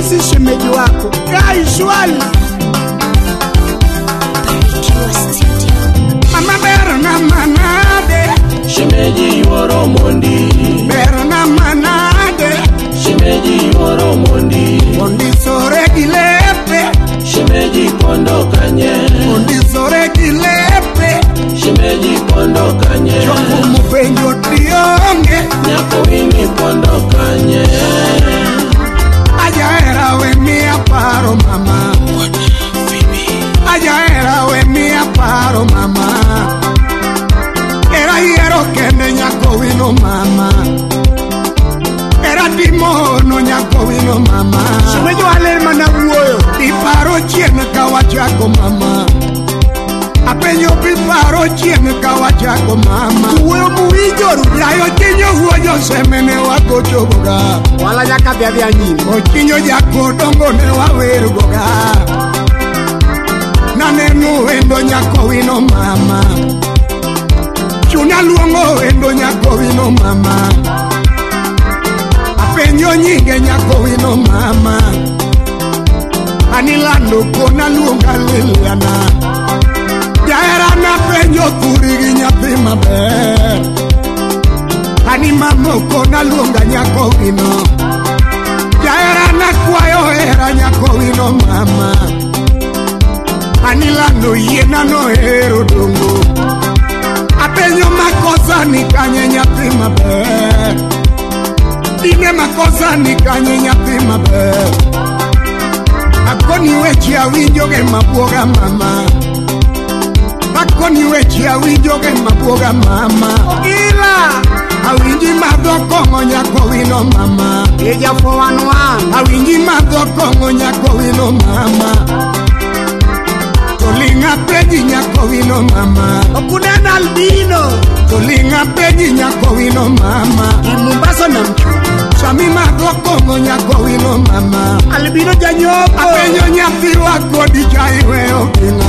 Sisi shemeji wako Kai Shwali Mama Berna Manade Shemeji Woro Mondi Berna Manade Shemeji Woro Mondi Mondi sore gilepe Shemeji Pondo Kanye Mondi sore gilepe Shemeji Pondo Kanye Choku mupenjo trionge Nyako ini Pondo Kanye Aja era we mi aparo mama Aja era we mi aparo mama Era hiero kende nyako wino mama Era timono nyako wino mama Shemejo alema na uoyo Iparo chiene kawachako mama Apenyo piparo chiene kawachako mama Uwe muijoru Yayo chinyo huojo semene wako choboga Wala jaka bia nyini Ochinyo jako dongo ne waweru goga Nanenu endo nyako wino mama Chuna luongo endo nyako wino mama Apenyo nyinge nyako wino mama Anilando kona luonga Liliana Jaera na penyo kurigi nyathi maber Ani mamo kona luonga nyako wino Jaera na kwayo era nyako wino mama Anilando yena no ero dongo Apenyo makosa ni kanye nyathi maber Dine makosa ni kanye nyathi maber Akoni wechi awinjoge mabuoga mama Akoni wechi awinjoge mabuoga mama Ogila Awinji madho kongo nyako wino mama Eja 411 Awinji madho kongo nyako wino mama Tolinga peji nyako wino mama Okunena albino Tolinga peji nyako wino mama Imumbaso na mchu Sami madho kongo nyako wino mama Albino janyopo Apenyo nyathi wako dijaiwe okina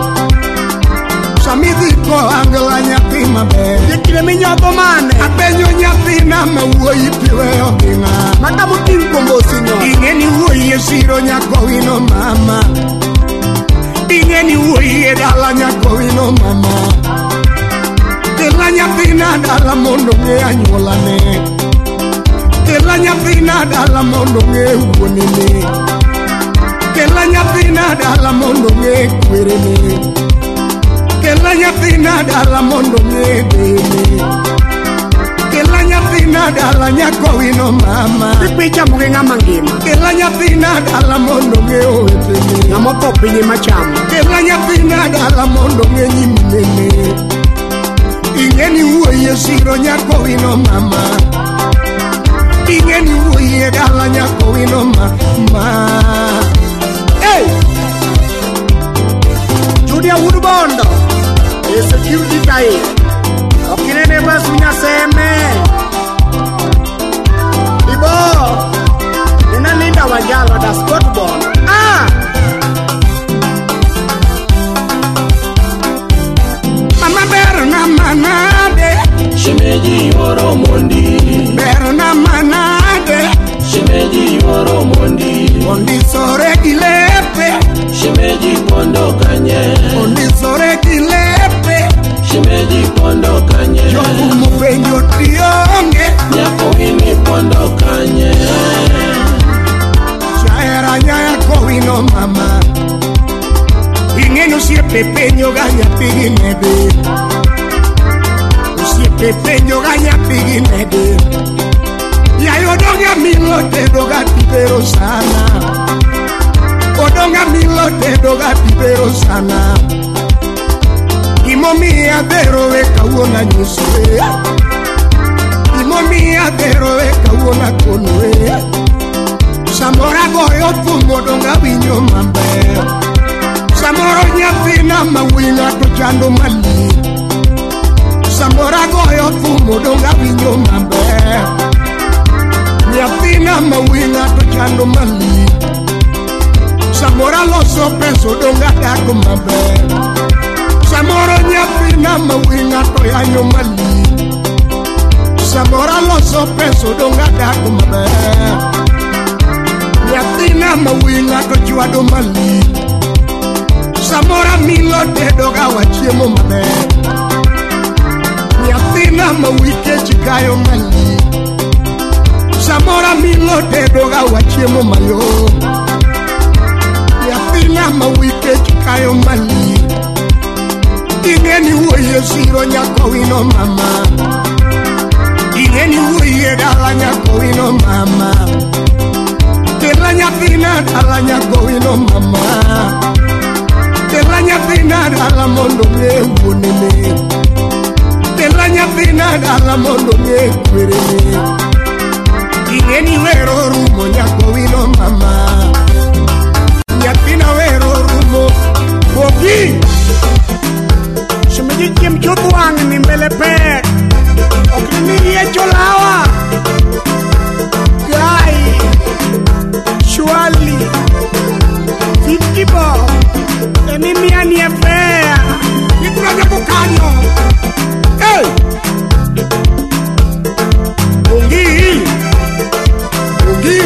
Sami dhiko angela nyathi mabe Yekile minyopo mane Apenyo nyathi na mewuo ipiwe okina Matamu kinkombo sinyo Ingeni uwe yesiro nyako wino mama Ingeni uwe dala nyako wino mama Kela nyathina dala mondo nge anyolane Kela nyathina dala mondo nge uonene Kela nyathina dala mondo nge kwerene Kela nyathina dala mondo nge dene Kela nyathina dala nyako wino mama Pipicha muge ngama ngima Kela nyathina dala mondo nge owetene Ngamopo pinye machamu Kela nyathina dala mondo nge nyimnene Ingeni uwe siro nyako wino mama Ingeni uwe dala nyako wino mama Hey! Judia Woodbondo E security tae Okinene basu nyaseme Ibo Nina linda wajalo da Scotball Mama Berna Manade Shemeji Woro Mondi Berna Manade Shemeji Woro Mondi Mondi sore gilepe Shemeji Pondo Kanye Mondi sore gilepe Shemeji Pondo Kanye Choku mupenjo trionge Nyako ini Pondo Kanye Chaera nyako wino mama Ingeni usiepe penyo ganya pigi nebe Usiepe penyo ganya pigi nebe Yayo donga milote doga tibero sana Odonga milote doga tibero sana Imomi adero weka uona nyuswe Imomi adero weka uona konwe Samora goyo fumo donga winyo mambe Samoro nyathina mawinga to chando mali Samora goyo fumo donga winyo mambe Nyathina mawinga to chando mali Samora loso peso donga dako mambe Samoro nyathina mawinga to yanyo mali Samora loso peso donga dako mambe Nyathina nyathina mawinga to chwado mali samora milo tedo ga wachiemo maber nyathina mawike chikayo mali samora milo tedo ga wachiemo mayo nyathina mawike chikayo mali ingeni wuoye siro nyako wino mama ingeni wuoye dala nyako wino mama tela nyathina dala nyako wino mama tela nyathina dala mondo ngewonene tela nyathina dala mondo ngekwerene ingeni wero rumo nyako wino mama nyathina wero rumo wogi Shimiji kim chutuang ni mbele pe Okini ye cholawa Gai Shwali Fitibo Enimia ni efea Nikuraja bukanyo Hey Ungi Ungi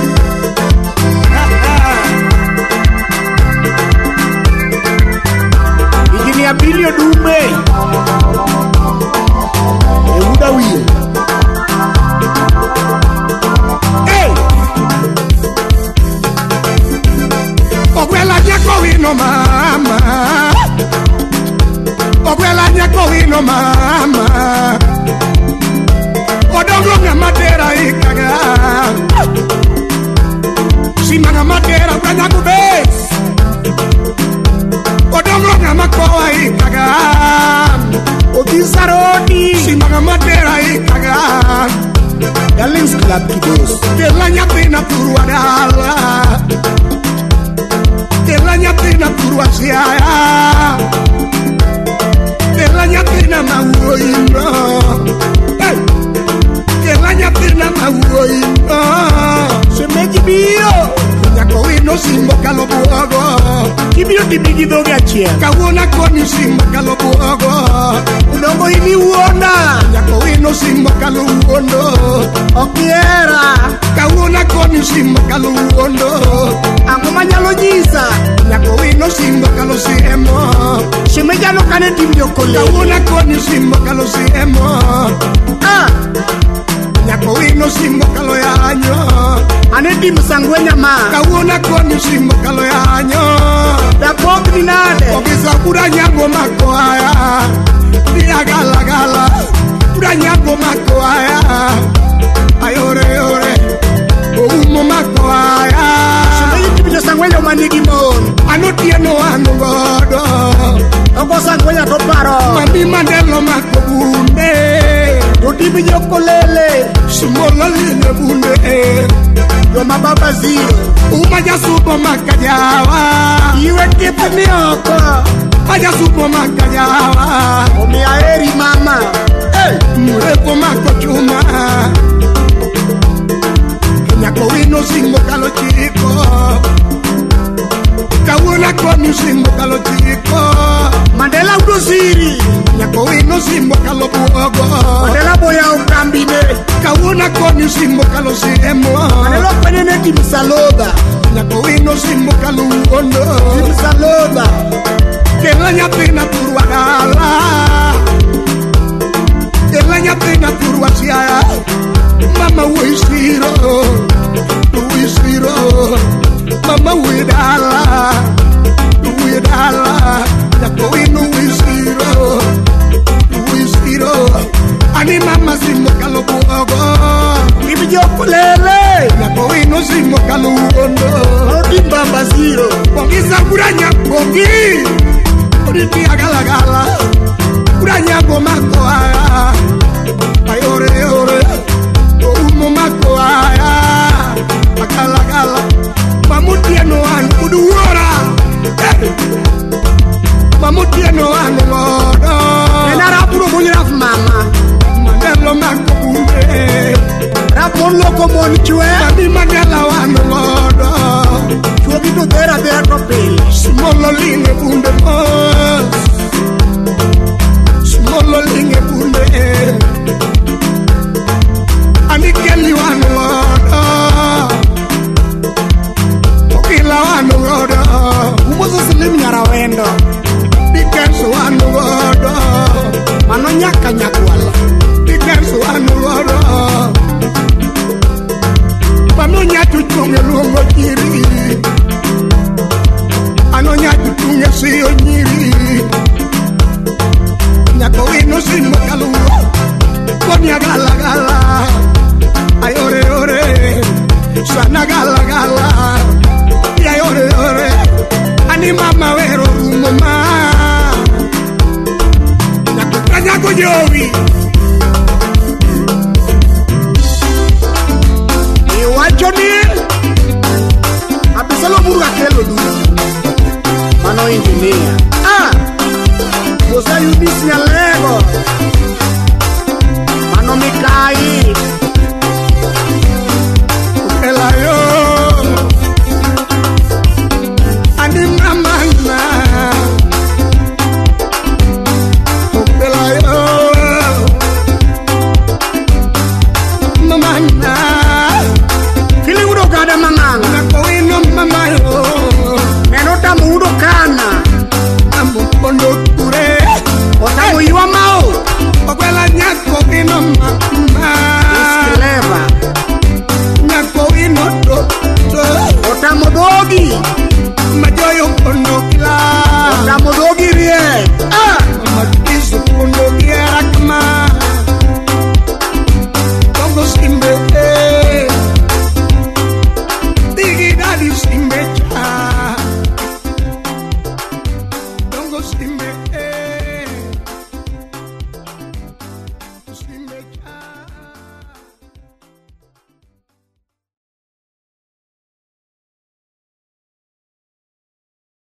Igini abilio dume Euda wile Hey Ogwela nyako wino mama Ogwela nyako wino mama Odongo nga madera ikaga Simanga madera kanya kubes Odongo nga makoa ikaga Odisaroni Simanga madera ikaga Galings Club kidos Tela nyathina turwa dala Tela nyathina turwa siaya Tela nyathina mawuoyino Hey Tela nyathina mawuoyino Semeji biyo Nyako wino simbo kalo buogo Kibio tibigi doge achia Kawona koni simbo kalo buogo Udongo ini uona Nyako wino simbo kalo uondo Okiera Kawona koni simbo kalo uondo Ango manyalo jisa Nyako wino simbo kalo siemo Shemejano kane timjo kole Kawona koni simbo kalo siemo Nyako wino simbo kalo yanyo Anedi msangwenya ma Kawona koni simbo kalo yanyo Da pok ni nade Ogisa kura nyago mako haya Dia gala gala Kura nyago mako haya Ayore yore Oumo mako haya Shemeye kibija sangwenya umanigi mon Anotie no anu godo Ogo sangwenya toparo Mami mandelo mako bunde Odibi yokolele Sumola line bunde Yoma baba zero Umaja supo makajawa Iwe kipe mioko Maja supo makajawa Omi aeri mama Hey Mureko mako chuma Nyako wino simbo kalo chiko Kawona koni simbo kalo chiko Mandela udoziri Nyako wino simbo kalo buogo Mandela boya ukambine Kawona koni simbo kalo siemo Mandela kwenye timsaloda Nyako wino simbo kalo uondo Timsaloda Kela nyathina turwa dala Kela nyathina turwa siaya Mama wisiro Wisiro Mama widala Widala Nyako wino wisiro Wisiro Ani mama simbo kalo buogo Ibi yoko lele Nyako wino simbo kalo uondo Odi mbamba ziro Bongisa kuranya bongi Oditi agala gala Kuranya gomako haya Ayore yore Oumo mako haya Agala gala Mamutieno anu uduwara Mamutieno anu lodo Nena rapuro mwenye raf mama Mandelo mako bunde Rapon loko moni chwe Mami mandela wanu lodo Chwe bito dera dera tropili Smolo linge bunde mos Smolo linge bunde Ani keli wanu lodo Nyako wino simba kalua Konya gala gala Ayore ore Sana gala gala Ayore ore Ani mama wero rumoma Nyako jovi Iwacho ni Abisalo buru akelo du Mano engineer Cosa yubisi ya lego Mano mikai Ela yo Adi mamana Ela yo Mamana Kili udo kada mamanga Nako ino mamayo Menota mudo kana Namukondo ture Otamu iwa mao Okwela nyako ino mama Iskileva Nyako ino toto Otamu dogi Majoyo kondo kila Otamu dogi rie Matisu kondo kiera kama Kongo simbe Digi dadi simbe cha Kongo simbe